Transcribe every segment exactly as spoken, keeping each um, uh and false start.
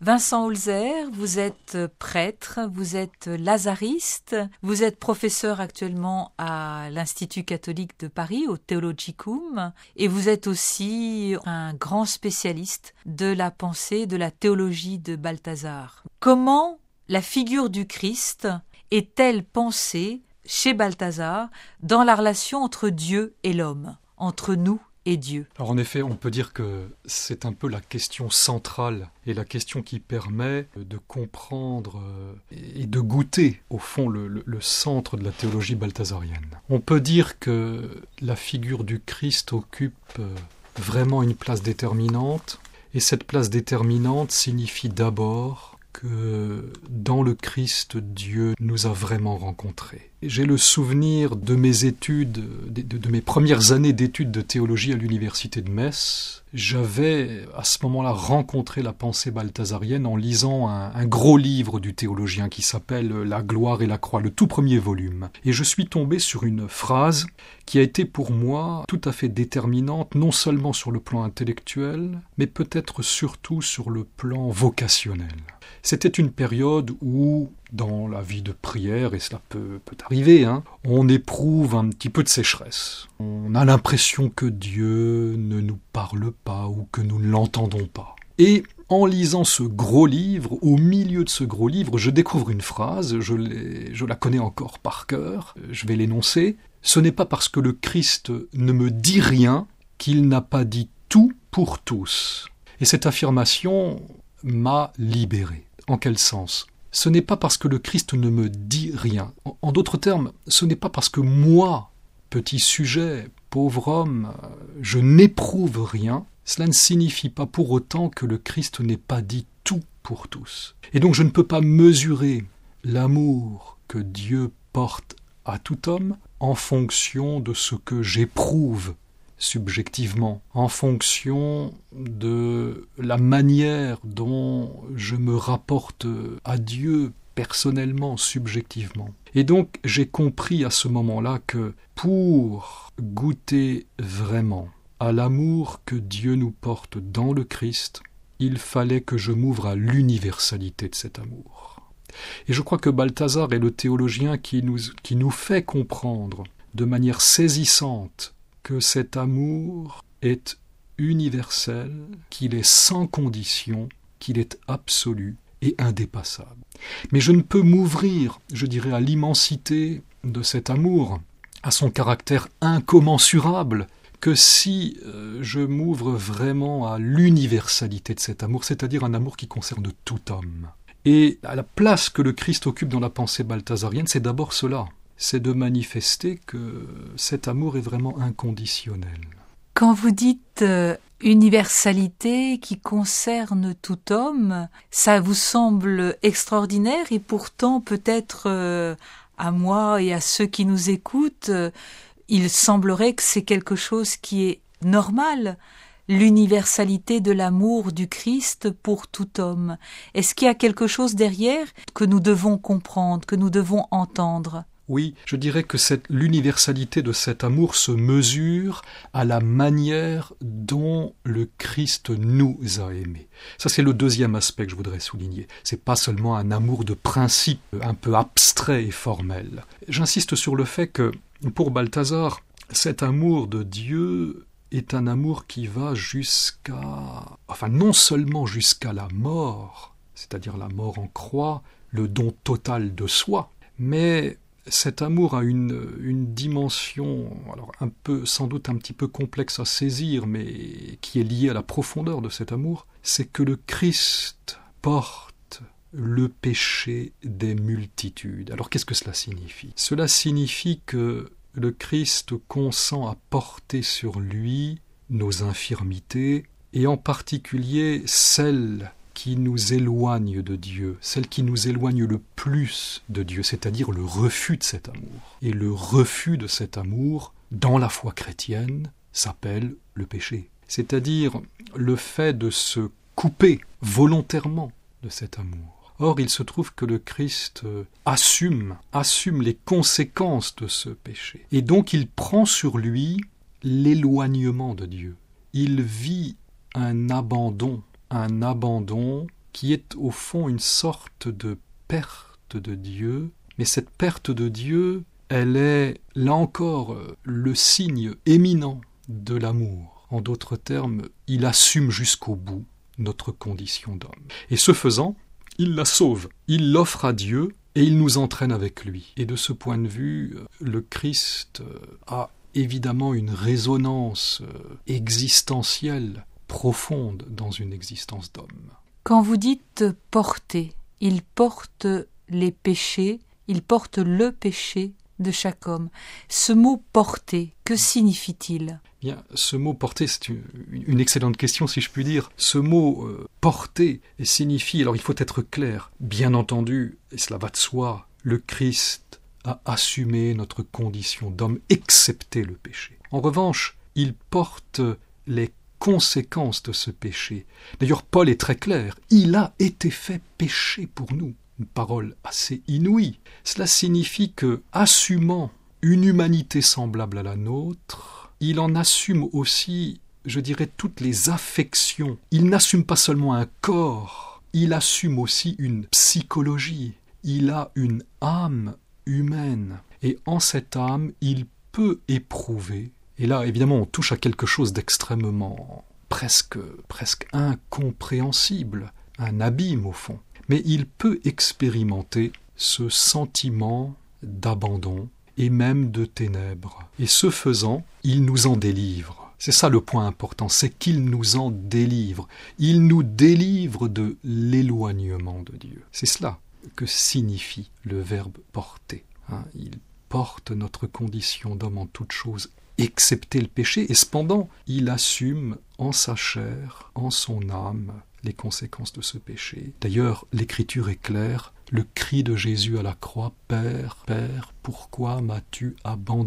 Vincent Holzer, vous êtes prêtre, vous êtes lazariste, vous êtes professeur actuellement à l'Institut catholique de Paris, au Theologicum, et vous êtes aussi un grand spécialiste de la pensée, de la théologie de Balthazar. Comment la figure du Christ est-elle pensée chez Balthazar dans la relation entre Dieu et l'homme, entre nous et Dieu? Alors en effet, on peut dire que c'est un peu la question centrale et la question qui permet de comprendre et de goûter, au fond, le, le, le centre de la théologie balthazarienne. On peut dire que la figure du Christ occupe vraiment une place déterminante, et cette place déterminante signifie d'abord que dans le Christ, Dieu nous a vraiment rencontrés. J'ai le souvenir de mes études, de, de, de mes premières années d'études de théologie à l'université de Metz. J'avais à ce moment-là rencontré la pensée balthazarienne en lisant un, un gros livre du théologien qui s'appelle « La gloire et la croix », le tout premier volume. Et je suis tombé sur une phrase qui a été pour moi tout à fait déterminante, non seulement sur le plan intellectuel, mais peut-être surtout sur le plan vocationnel. C'était une période où, dans la vie de prière, et cela peut, peut arriver, hein, on éprouve un petit peu de sécheresse. On a l'impression que Dieu ne nous parle pas ou que nous ne l'entendons pas. Et en lisant ce gros livre, au milieu de ce gros livre, je découvre une phrase, je, l'ai, je la connais encore par cœur, je vais l'énoncer. « Ce n'est pas parce que le Christ ne me dit rien qu'il n'a pas dit tout pour tous. » Et cette affirmation m'a libéré. En quel sens ? Ce n'est pas parce que le Christ ne me dit rien. En, en d'autres termes, ce n'est pas parce que moi, petit sujet, pauvre homme, je n'éprouve rien. Cela ne signifie pas pour autant que le Christ n'ait pas dit tout pour tous. Et donc je ne peux pas mesurer l'amour que Dieu porte à tout homme en fonction de ce que j'éprouve subjectivement, en fonction de la manière dont je me rapporte à Dieu personnellement, subjectivement. Et donc j'ai compris à ce moment-là que pour goûter vraiment à l'amour que Dieu nous porte dans le Christ, il fallait que je m'ouvre à l'universalité de cet amour. Et je crois que Balthazar est le théologien qui nous, qui nous fait comprendre de manière saisissante que cet amour est universel, qu'il est sans condition, qu'il est absolu et indépassable. Mais je ne peux m'ouvrir, je dirais, à l'immensité de cet amour, à son caractère incommensurable, que si euh, je m'ouvre vraiment à l'universalité de cet amour, c'est-à-dire un amour qui concerne tout homme. Et à la place que le Christ occupe dans la pensée balthazarienne, c'est d'abord cela. C'est de manifester que cet amour est vraiment inconditionnel. Quand vous dites euh, universalité qui concerne tout homme, ça vous semble extraordinaire et pourtant peut-être euh, à moi et à ceux qui nous écoutent, euh, il semblerait que c'est quelque chose qui est normal, l'universalité de l'amour du Christ pour tout homme. Est-ce qu'il y a quelque chose derrière que nous devons comprendre, que nous devons entendre ? Oui, je dirais que cette, l'universalité de cet amour se mesure à la manière dont le Christ nous a aimés. Ça, c'est le deuxième aspect que je voudrais souligner. C'est pas seulement un amour de principe, un peu abstrait et formel. J'insiste sur le fait que, pour Balthazar, cet amour de Dieu est un amour qui va jusqu'à, enfin non seulement jusqu'à la mort, c'est-à-dire la mort en croix, le don total de soi, mais cet amour a une, une dimension, alors un peu, sans doute un petit peu complexe à saisir, mais qui est liée à la profondeur de cet amour, c'est que le Christ porte le péché des multitudes. Alors qu'est-ce que cela signifie ? Cela signifie que le Christ consent à porter sur lui nos infirmités, et en particulier celles qui nous éloigne de Dieu, celle qui nous éloigne le plus de Dieu, c'est-à-dire le refus de cet amour. Et le refus de cet amour, dans la foi chrétienne, s'appelle le péché. C'est-à-dire le fait de se couper volontairement de cet amour. Or, il se trouve que le Christ assume, assume les conséquences de ce péché. Et donc, il prend sur lui l'éloignement de Dieu. Il vit un abandon un abandon qui est au fond une sorte de perte de Dieu, mais cette perte de Dieu, elle est, là encore, le signe éminent de l'amour. En d'autres termes, il assume jusqu'au bout notre condition d'homme. Et ce faisant, il la sauve, il l'offre à Dieu et il nous entraîne avec lui. Et de ce point de vue, le Christ a évidemment une résonance existentielle profonde dans une existence d'homme. Quand vous dites « porter », il porte les péchés, il porte le péché de chaque homme. Ce mot « porter », que signifie-t-il ? Bien, ce mot « porter », c'est une, une excellente question, si je puis dire. Ce mot euh, « porter » signifie, alors il faut être clair, bien entendu, et cela va de soi, le Christ a assumé notre condition d'homme, excepté le péché. En revanche, il porte les conséquences de ce péché. D'ailleurs, Paul est très clair, il a été fait péché pour nous. Une parole assez inouïe. Cela signifie que, assumant une humanité semblable à la nôtre, il en assume aussi, je dirais, toutes les affections. Il n'assume pas seulement un corps, il assume aussi une psychologie. Il a une âme humaine. Et en cette âme, il peut éprouver. Et là, évidemment, on touche à quelque chose d'extrêmement, presque, presque incompréhensible, un abîme au fond. Mais il peut expérimenter ce sentiment d'abandon et même de ténèbres. Et ce faisant, il nous en délivre. C'est ça le point important, c'est qu'il nous en délivre. Il nous délivre de l'éloignement de Dieu. C'est cela que signifie le verbe porter. Hein, il porte notre condition d'homme en toute chose, excepté le péché, et cependant, il assume en sa chair, en son âme, les conséquences de ce péché. D'ailleurs, l'Écriture est claire, le cri de Jésus à la croix, « Père, Père, pourquoi m'as-tu abandonné ?»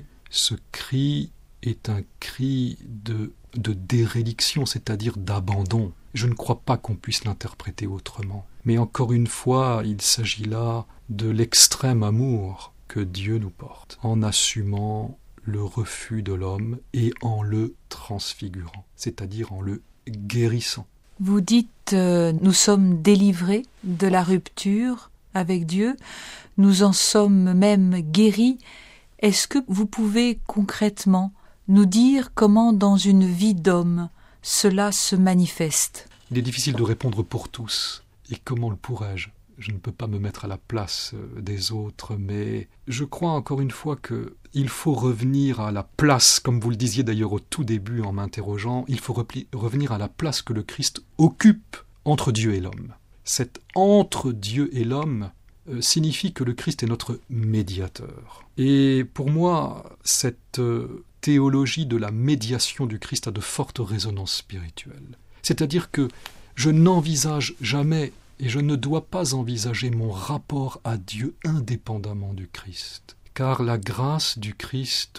Ce cri est un cri de, de déréliction, c'est-à-dire d'abandon. Je ne crois pas qu'on puisse l'interpréter autrement. Mais encore une fois, il s'agit là de l'extrême amour que Dieu nous porte, en assumant le refus de l'homme et en le transfigurant, c'est-à-dire en le guérissant. Vous dites euh, « nous sommes délivrés de la rupture avec Dieu, nous en sommes même guéris ». Est-ce que vous pouvez concrètement nous dire comment dans une vie d'homme cela se manifeste ? Il est difficile de répondre pour tous. Et comment le pourrais-je ? Je ne peux pas me mettre à la place des autres, mais je crois encore une fois qu'il faut revenir à la place, comme vous le disiez d'ailleurs au tout début en m'interrogeant, il faut repli- revenir à la place que le Christ occupe entre Dieu et l'homme. Cet entre Dieu et l'homme euh, signifie que le Christ est notre médiateur. Et pour moi, cette euh, théologie de la médiation du Christ a de fortes résonances spirituelles. C'est-à-dire que je n'envisage jamais et je ne dois pas envisager mon rapport à Dieu indépendamment du Christ. Car la grâce du Christ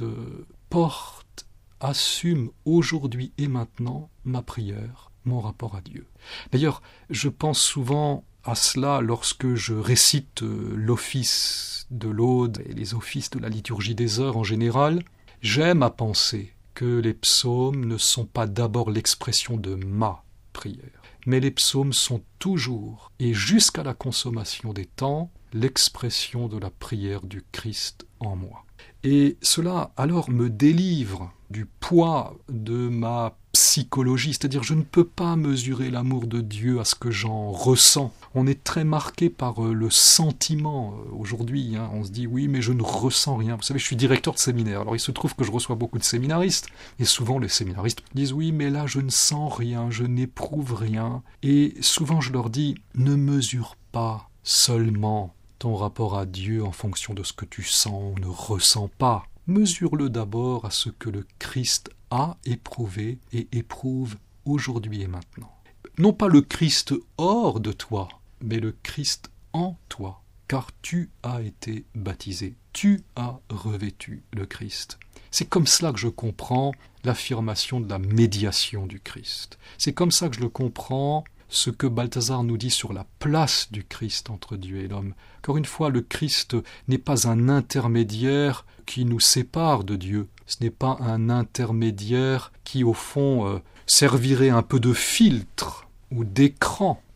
porte, assume aujourd'hui et maintenant ma prière, mon rapport à Dieu. D'ailleurs, je pense souvent à cela lorsque je récite l'office de l'Aude et les offices de la liturgie des heures en général. J'aime à penser que les psaumes ne sont pas d'abord l'expression de ma prière. Mais les psaumes sont toujours, et jusqu'à la consommation des temps, l'expression de la prière du Christ en moi. Et cela alors me délivre du poids de ma psychologie, c'est-à-dire je ne peux pas mesurer l'amour de Dieu à ce que j'en ressens. On est très marqué par le sentiment aujourd'hui, hein. On se dit oui mais je ne ressens rien. Vous savez, je suis directeur de séminaire, alors il se trouve que je reçois beaucoup de séminaristes, et souvent les séminaristes disent oui mais là je ne sens rien, je n'éprouve rien, et souvent je leur dis ne mesure pas seulement ton rapport à Dieu en fonction de ce que tu sens ou ne ressens pas. Mesure-le d'abord à ce que le Christ a éprouvé et éprouve aujourd'hui et maintenant. Non pas le Christ hors de toi, mais le Christ en toi, car tu as été baptisé, tu as revêtu le Christ. C'est comme cela que je comprends l'affirmation de la médiation du Christ. C'est comme ça que je le comprends, ce que Balthazar nous dit sur la place du Christ entre Dieu et l'homme. Encore une fois, le Christ n'est pas un intermédiaire qui nous sépare de Dieu. Ce n'est pas un intermédiaire qui, au fond, euh, servirait un peu de filtre ou d'écran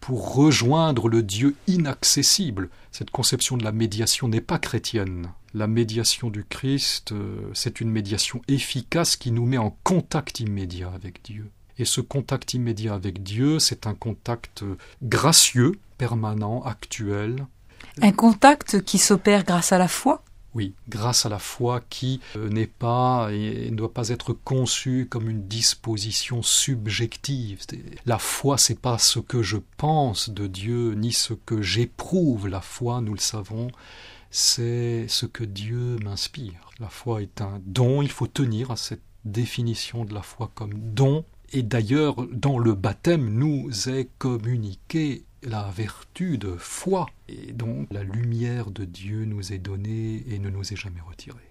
pour rejoindre le Dieu inaccessible. Cette conception de la médiation n'est pas chrétienne. La médiation du Christ, euh, c'est une médiation efficace qui nous met en contact immédiat avec Dieu. Et ce contact immédiat avec Dieu, c'est un contact gracieux, permanent, actuel. Un contact qui s'opère grâce à la foi ? Oui, grâce à la foi qui euh, n'est pas et ne doit pas être conçue comme une disposition subjective. La foi, c'est pas ce que je pense de Dieu, ni ce que j'éprouve. La foi, nous le savons, c'est ce que Dieu m'inspire. La foi est un don, il faut tenir à cette définition de la foi comme don. Et d'ailleurs, dans le baptême, nous est communiqué la vertu de foi. Et donc, la lumière de Dieu nous est donnée et ne nous est jamais retirée.